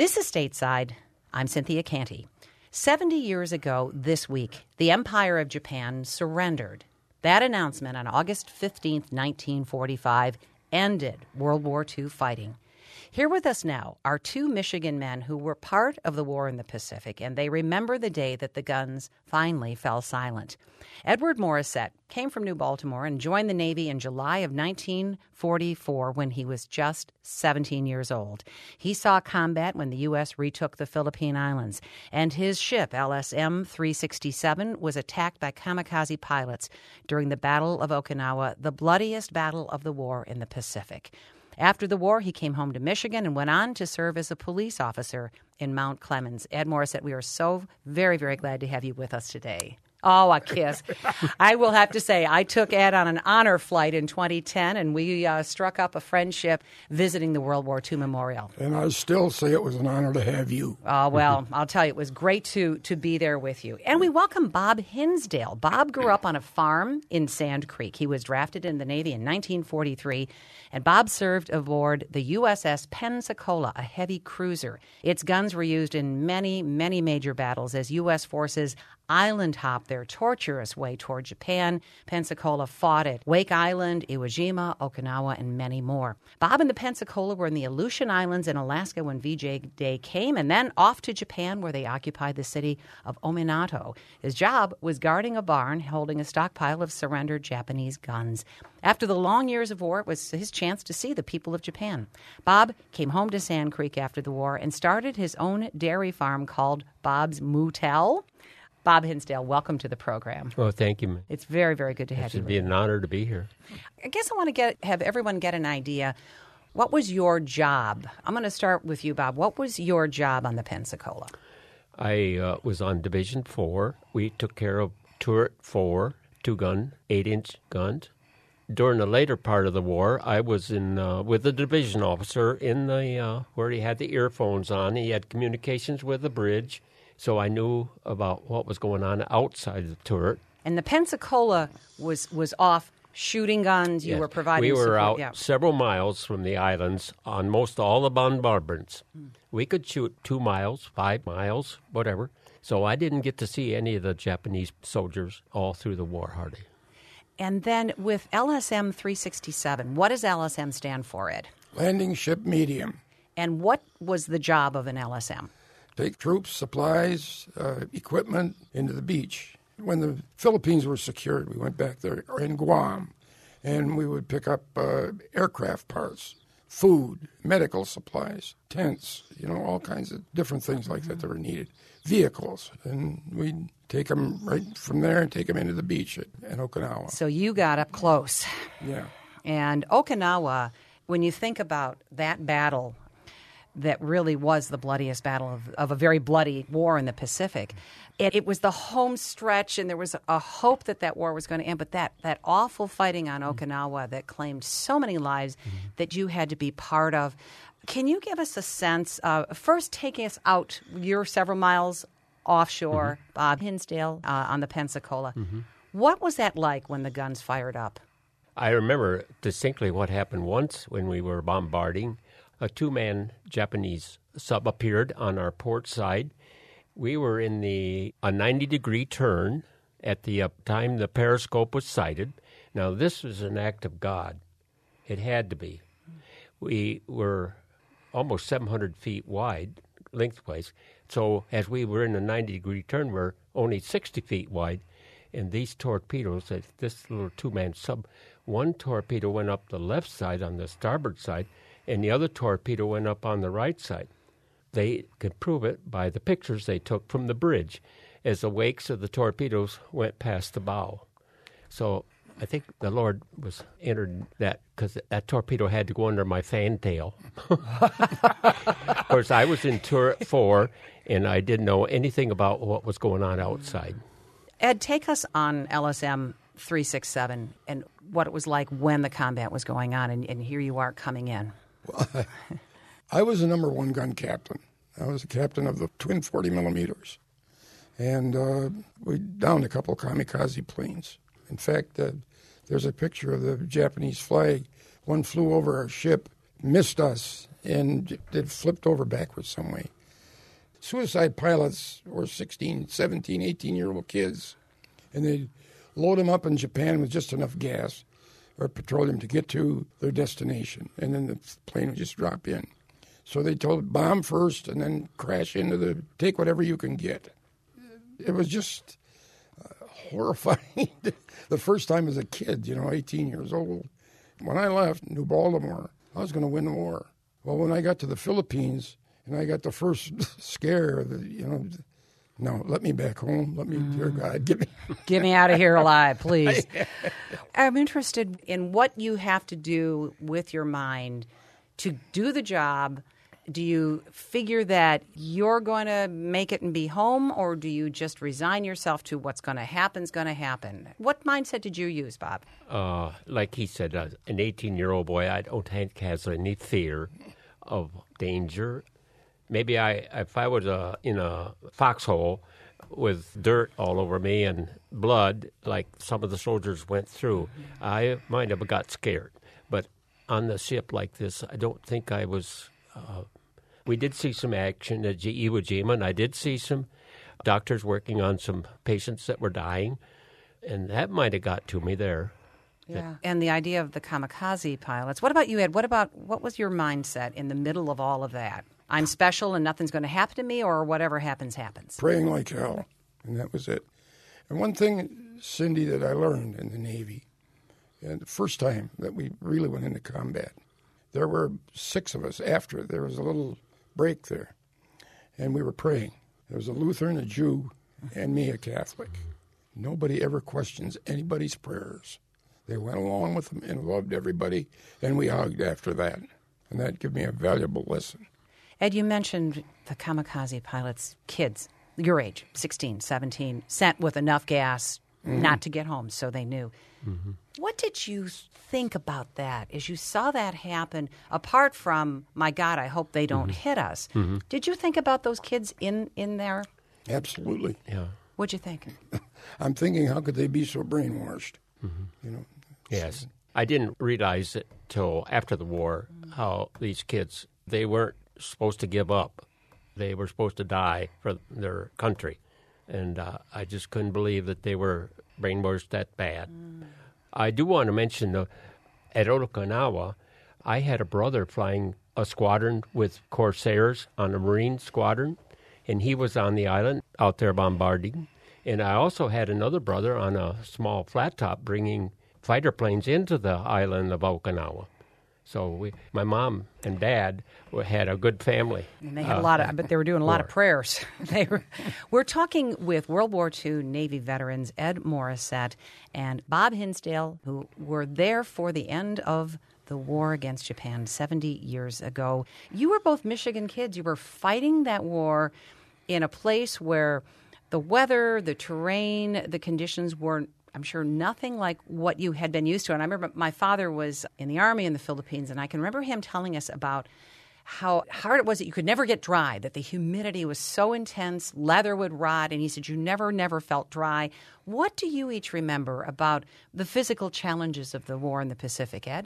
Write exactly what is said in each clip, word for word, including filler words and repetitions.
This is Stateside. I'm Cynthia Canty. Seventy years ago this week, the Empire of Japan surrendered. That announcement on August fifteenth, nineteen forty-five, ended World War Two fighting. Here with us now are two Michigan men who were part of the war in the Pacific, and they remember the day that the guns finally fell silent. Edward Morissette came from New Baltimore and joined the Navy in July of nineteen forty-four when he was just seventeen years old. He saw combat when the U S retook the Philippine Islands, and his ship, L S M three sixty-seven, was attacked by kamikaze pilots during the Battle of Okinawa, the bloodiest battle of the war in the Pacific. After the war, he came home to Michigan and went on to serve as a police officer in Mount Clemens. Ed Morissette, we are so very, very glad to have you with us today. Oh, a kiss. I will have to say, I took Ed on an honor flight in twenty ten, and we uh, struck up a friendship visiting the World War Two Memorial. And I still say it was an honor to have you. Oh, well, I'll tell you, it was great to, to be there with you. And we welcome Bob Hinsdale. Bob grew up on a farm in Sand Creek. He was drafted in the Navy in nineteen forty-three, and Bob served aboard the U S S Pensacola, a heavy cruiser. Its guns were used in many, many major battles as U S forces island hopped their tortuous way toward Japan. Pensacola fought at Wake Island, Iwo Jima, Okinawa, and many more. Bob and the Pensacola were in the Aleutian Islands in Alaska when V J Day came, and then off to Japan where they occupied the city of Ominato. His job was guarding a barn holding a stockpile of surrendered Japanese guns. After the long years of war, it was his chance to see the people of Japan. Bob came home to Sand Creek after the war and started his own dairy farm called Bob's Mootel. Bob Hinsdale, welcome to the program. Well, thank you. It's very, very good to have you. It should be an honor to be here. I guess I want to get have everyone get an idea. What was your job? I'm going to start with you, Bob. What was your job on the Pensacola? I uh, was on Division four. We took care of Turret four, two-gun, eight-inch guns. During the later part of the war, I was in uh, with the division officer in the uh, where he had the earphones on. He had communications with the bridge. So I knew about what was going on outside the turret. And the Pensacola was, was off shooting guns. You yes. were providing We were support. out yeah. several miles from the islands on most all the bombardments. Mm. We could shoot two miles, five miles, whatever. So I didn't get to see any of the Japanese soldiers all through the war, hardly. And then with L S M three sixty-seven, what does L S M stand for, Ed? Landing Ship Medium. And what was the job of an L S M? Take troops, supplies, uh, equipment into the beach. When the Philippines were secured, we went back there in Guam, and we would pick up uh, aircraft parts, food, medical supplies, tents, you know, all kinds of different things like that that were needed, vehicles, and we'd take them right from there and take them into the beach at, at Okinawa. So you got up close. Yeah. And Okinawa, when you think about that battle, that really was the bloodiest battle of, of a very bloody war in the Pacific. It, it was the home stretch, and there was a, a hope that that war was going to end, but that, that awful fighting on Okinawa that claimed so many lives mm-hmm. that you had to be part of. Can you give us a sense, uh, first taking us out, you're several miles offshore, mm-hmm. Bob Hinsdale uh, on the Pensacola. Mm-hmm. What was that like when the guns fired up? I remember distinctly what happened once when we were bombarding. A two-man Japanese sub appeared on our port side. We were in the a ninety-degree turn at the uh, time the periscope was sighted. Now, this was an act of God. It had to be. We were almost seven hundred feet wide, lengthwise. So as we were in a ninety-degree turn, we we're only sixty feet wide. And these torpedoes, this little two-man sub, one torpedo went up the left side on the starboard side, and the other torpedo went up on the right side. They could prove it by the pictures they took from the bridge as the wakes of the torpedoes went past the bow. So I think the Lord was entered that because that torpedo had to go under my fantail. Of course, I was in turret four, and I didn't know anything about what was going on outside. Ed, take us on L S M three sixty-seven and what it was like when the combat was going on, and, and here you are coming in. Well, I, I was the number one gun captain. I was the captain of the twin forty millimeters. And uh, we downed a couple of kamikaze planes. In fact, uh, there's a picture of the Japanese flag. One flew over our ship, missed us, and it flipped over backwards some way. Suicide pilots were sixteen, seventeen, eighteen-year-old kids, and they'd load them up in Japan with just enough gas or petroleum to get to their destination, and then the plane would just drop in. So they told bomb first and then crash into the, take whatever you can get. It was just uh, horrifying. The first time as a kid, you know, eighteen years old. When I left New Baltimore, I was going to win the war. Well, when I got to the Philippines and I got the first scare, the, you know, no, let me back home. Let me, mm. dear God, get me. Get me out of here alive, please. I'm interested in what you have to do with your mind to do the job. Do you figure that you're going to make it and be home, or do you just resign yourself to what's going to happen is going to happen? What mindset did you use, Bob? Uh, like he said, uh, an eighteen-year-old boy, I don't think has any fear of danger. Maybe I, if I was uh, in a foxhole with dirt all over me and blood, like some of the soldiers went through, I might have got scared. But on the ship like this, I don't think I was... Uh, we did see some action at Iwo Jima, and I did see some doctors working on some patients that were dying, and that might have got to me there. Yeah. And the idea of the kamikaze pilots. What about you, Ed? What about what was your mindset in the middle of all of that? I'm special and nothing's going to happen to me, or whatever happens, happens. Praying like hell, and that was it. And one thing, Cindy, that I learned in the Navy, and the first time that we really went into combat, there were six of us after. There was a little break there, and we were praying. There was a Lutheran, a Jew, and me, a Catholic. Nobody ever questions anybody's prayers. They went along with them and loved everybody, and we hugged after that. And that gave me a valuable lesson. Ed, you mentioned the kamikaze pilots, kids, your age, sixteen, seventeen, sent with enough gas mm-hmm. not to get home, so they knew. Mm-hmm. What did you think about that as you saw that happen, apart from, my God, I hope they don't mm-hmm. hit us? Mm-hmm. Did you think about those kids in, in there? Absolutely. Yeah. What'd you think? I'm thinking, how could they be so brainwashed? Mm-hmm. You know. Yes. I didn't realize it till after the war how these kids, they weren't supposed to give up. They were supposed to die for their country. And uh, I just couldn't believe that they were brainwashed that bad. Mm. I do want to mention, uh, at Okinawa, I had a brother flying a squadron with Corsairs on a Marine squadron, and he was on the island out there bombarding. And I also had another brother on a small flat top bringing fighter planes into the island of Okinawa. So we, my mom and dad had a good family. And they had uh, a lot of, but they were doing a lot of prayers. They were. We're talking with World War Two Navy veterans Ed Morissette and Bob Hinsdale, who were there for the end of the war against Japan seventy years ago. You were both Michigan kids. You were fighting that war in a place where the weather, the terrain, the conditions weren't, I'm sure, nothing like what you had been used to. And I remember my father was in the Army in the Philippines, and I can remember him telling us about how hard it was that you could never get dry, that the humidity was so intense, leather would rot, and he said you never, never felt dry. What do you each remember about the physical challenges of the war in the Pacific, Ed?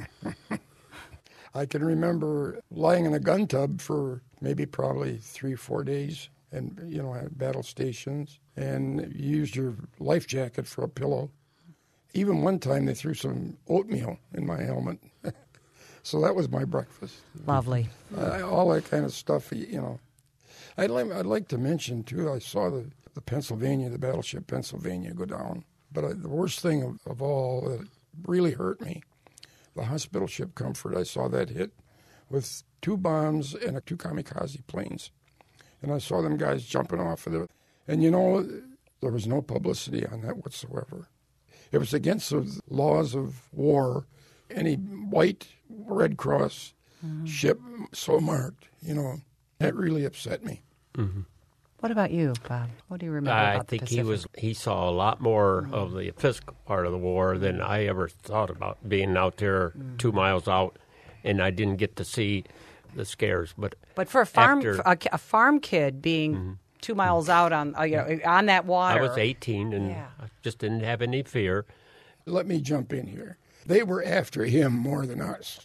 I can remember lying in a gun tub for maybe probably three, four days. And, you know, at battle stations, and you used your life jacket for a pillow. Even one time they threw some oatmeal in my helmet. So that was my breakfast. Lovely. Uh, all that kind of stuff, you know. I'd like, I'd like to mention, too, I saw the, the Pennsylvania, the battleship Pennsylvania go down. But I, the worst thing of, of all that really hurt me, the hospital ship Comfort, I saw that hit with two bombs and a, two kamikaze planes. And I saw them guys jumping off of it. And, you know, there was no publicity on that whatsoever. It was against the laws of war. Any white Red Cross mm-hmm. ship so marked, you know, that really upset me. Mm-hmm. What about you, Bob? What do you remember I about the think Pacific? he was he saw a lot more mm-hmm. of the physical part of the war than I ever thought about, being out there mm-hmm. two miles out, and I didn't get to see the scares. But but for a farm after, for a, a farm kid being mm-hmm. two miles out on uh, you know on that water, I was eighteen and yeah. I just didn't have any fear. Let me jump in here. They were after him more than us.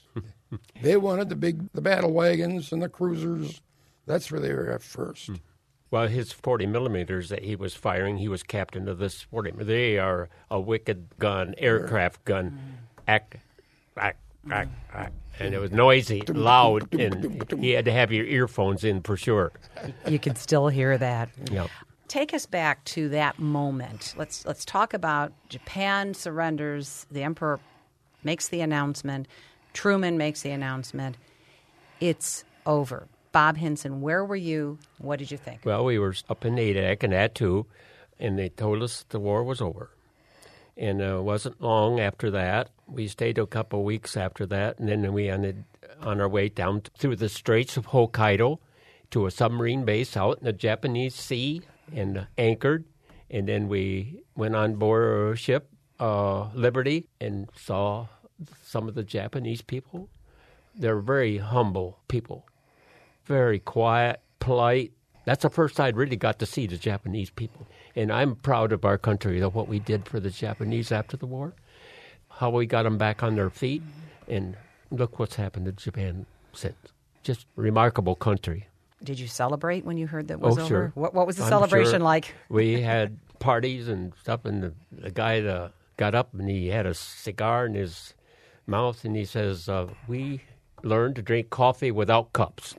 They wanted the big, the battle wagons and the cruisers. That's where they were at first. Well, his forty millimeters that he was firing, he was captain of this forty. They are a wicked gun, aircraft gun. Act, act, act, act. And it was noisy, loud, and he had to have your earphones in for sure. You can still hear that. Yeah. Take us back to that moment. Let's let's talk about Japan surrenders. The emperor makes the announcement. Truman makes the announcement. It's over. Bob Hinson, where were you? What did you think? Well, we were up in Natick and Attu, and they told us the war was over. And uh, it wasn't long after that. We stayed a couple of weeks after that, and then we ended on our way down through the Straits of Hokkaido to a submarine base out in the Japanese Sea and anchored. And then we went on board a ship, uh, Liberty, and saw some of the Japanese people. They're very humble people. Very quiet, polite. That's the first I really got to see the Japanese people. And I'm proud of our country, of what we did for the Japanese after the war, how we got them back on their feet, and look what's happened to Japan since. Just remarkable country. Did you celebrate when you heard that was oh, over? Sure. What, what was the I'm celebration sure. like? We had parties and stuff, and the, the guy uh, got up and he had a cigar in his mouth, and he says, uh, we learned to drink coffee without cups.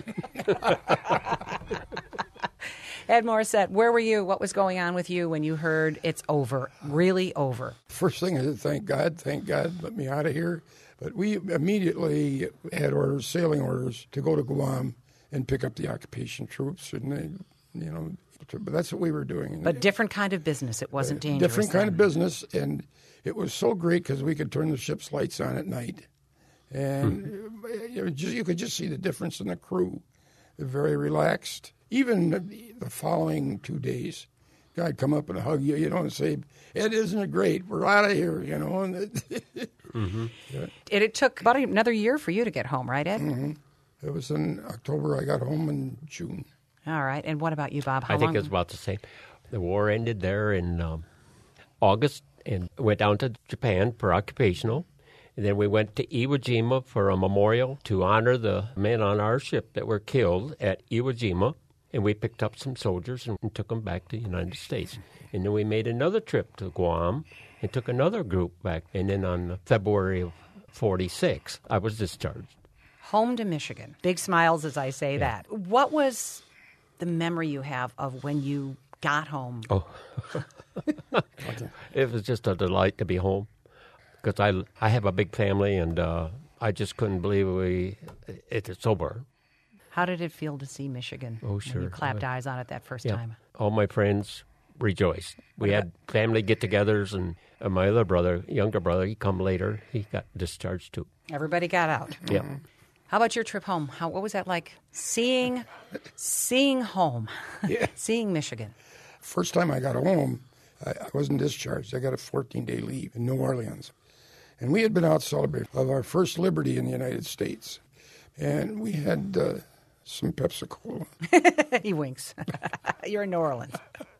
Ed Morissette, where were you? What was going on with you when you heard it's over, really over? First thing I said, thank God, thank God, let me out of here. But we immediately had orders, sailing orders, to go to Guam and pick up the occupation troops. And, they, you know, but that's what we were doing. But different kind of business. It wasn't dangerous. Different kind then. of business. And it was so great because we could turn the ship's lights on at night. And hmm. you, know, just, you could just see the difference in the crew. They're very relaxed. Even the, the following two days, Guy'd come up and hug you, you know, and say, Ed, isn't it great? We're out of here, you know. And mm-hmm. yeah. it, it took about another year for you to get home, right, Ed? Mm-hmm. It was in October. I got home in June. All right. And what about you, Bob? How I think long? it's about the same. The war ended there in um, August and went down to Japan for occupational. And then we went to Iwo Jima for a memorial to honor the men on our ship that were killed at Iwo Jima. And we picked up some soldiers and took them back to the United States. And then we made another trip to Guam and took another group back. And then on February of forty-six, I was discharged. Home to Michigan. Big smiles as I say Yeah. that. What was the memory you have of when you got home? Oh, it was just a delight to be home. Because I, I have a big family, and uh, I just couldn't believe we it's over. How did it feel to see Michigan? Oh, when sure. you clapped eyes on it that first Yeah. time. All my friends rejoiced. We What had family get-togethers, and uh, my other brother, younger brother, he come later. He got discharged too. Everybody got out. Yeah. How about your trip home? How what was that like? Seeing, seeing home, Yeah. seeing Michigan. First time I got home, I, I wasn't discharged. I got a fourteen-day leave in New Orleans. And we had been out celebrating of our first liberty in the United States. And we had uh, some Pepsi-Cola. He winks. You're in New Orleans.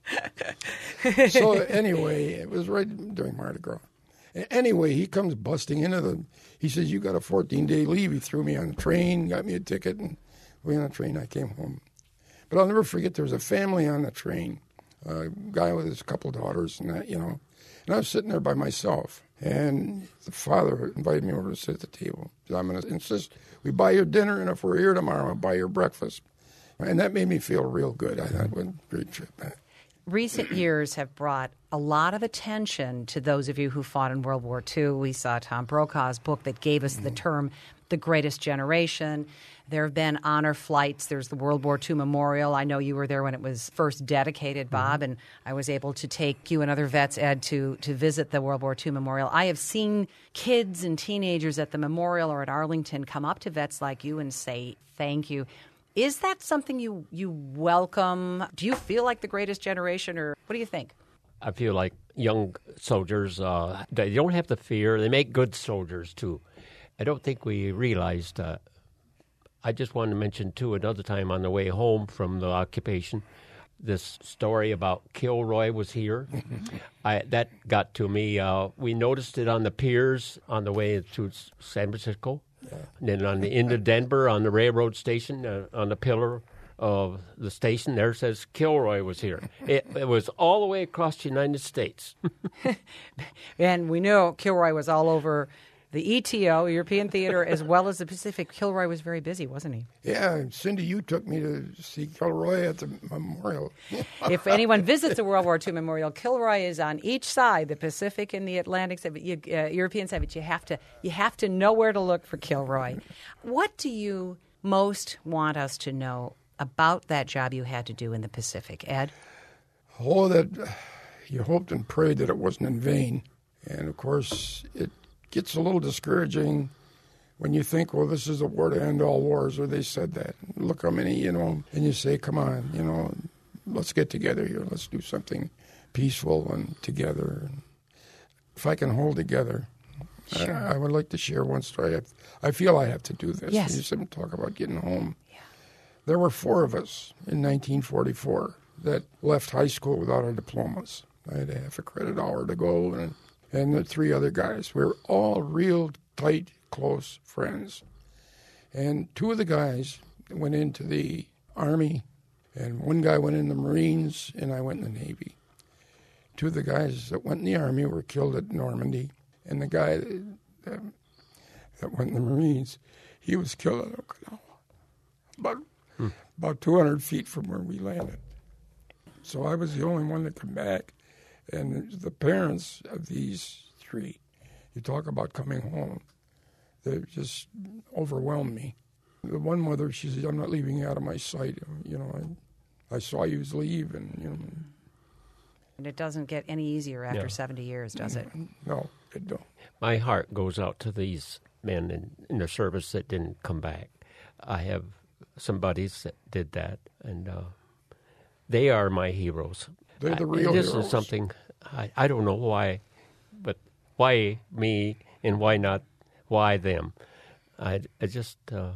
So anyway, it was right during Mardi Gras. A- Anyway, he comes busting into the, he says, you got a fourteen-day leave. He threw me on the train, got me a ticket, and we on the train, I came home. But I'll never forget, there was a family on the train, a guy with his couple daughters and that, you know. And I was sitting there by myself. And the father invited me over to sit at the table. He said, I'm going to insist we buy your dinner, and if we're here tomorrow, I'll buy your breakfast. And that made me feel real good. I thought it was a great trip. Recent years have brought a lot of attention to those of you who fought in World War Two. We saw Tom Brokaw's book that gave us the term the greatest generation. There have been honor flights. There's the World War Two Memorial. I know you were there when it was first dedicated, Bob, and I was able to take you and other vets, Ed, to, to visit the World War Two Memorial. I have seen kids and teenagers at the memorial or at Arlington come up to vets like you and say thank you. Is that something you, you welcome? Do you feel like the greatest generation, or what do you think? I feel like young soldiers, uh, they don't have the fear. They make good soldiers, too. I don't think we realized uh, I just wanted to mention, too, another time on the way home from the occupation, this story about Kilroy was here. I, that got to me. Uh, we noticed it on the piers on the way to San Francisco. Yeah. And then on the end of Denver, on the railroad station, uh, on the pillar of the station, there says Kilroy was here. It, it was all the way across the United States. And we know Kilroy was all over the E T O, European Theater, as well as the Pacific. Kilroy was very busy, wasn't he? Yeah, Cindy, you took me to see Kilroy at the memorial. If anyone visits the World War Two Memorial, Kilroy is on each side, the Pacific and the Atlantic side, you, uh, European side. But you have to you have to know where to look for Kilroy. What do you most want us to know about that job you had to do in the Pacific, Ed? Oh, that you hoped and prayed that it wasn't in vain, and of course it gets a little discouraging when you think, well, this is a war to end all wars, or they said that. Look how many, you know, and you say, come on, you know, let's get together here. Let's do something peaceful and together. If I can hold together, sure. I, I would like to share one story. I, I feel I have to do this. Yes. You said talk about getting home. Yeah. There were four of us in nineteen forty-four that left high school without our diplomas. I had a half a credit hour to go, and and the three other guys. We were all real tight, close friends. And two of the guys went into the Army, and one guy went in the Marines, and I went in the Navy. Two of the guys that went in the Army were killed at Normandy, and the guy that, that went in the Marines, he was killed at Okinawa, about, hmm. about two hundred feet from where we landed. So I was the only one that came back. And the parents of these three, you talk about coming home, they just overwhelmed me. The one mother, she said, I'm not leaving you out of my sight. You know, I, I saw you leave, and, you know. And it doesn't get any easier after No. seventy years, does it? No, it don't. My heart goes out to these men in, in the service that didn't come back. I have some buddies that did that, and uh, they are my heroes. They're the I- real This heroes. is something, I, I don't know why, but why me and why not, why them? I, I just, uh,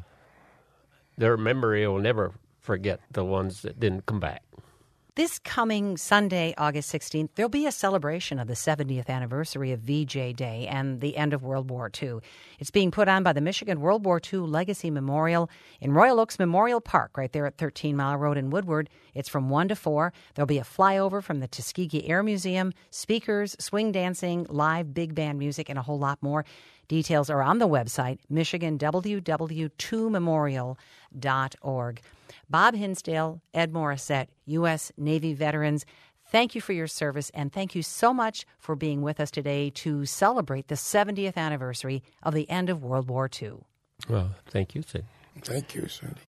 their memory will never forget the ones that didn't come back. This coming Sunday, August sixteenth, there'll be a celebration of the seventieth anniversary of V J Day and the end of World War Two. It's being put on by the Michigan World War Two Legacy Memorial in Royal Oaks Memorial Park, right there at thirteen Mile Road in Woodward. It's from one to four. There'll be a flyover from the Tuskegee Air Museum, speakers, swing dancing, live big band music, and a whole lot more. Details are on the website, michigan w w two memorial dot org. Bob Hinsdale, Ed Morissette, U S Navy veterans, thank you for your service, and thank you so much for being with us today to celebrate the seventieth anniversary of the end of World War Two. Well, thank you, Sid. Thank you, Cindy.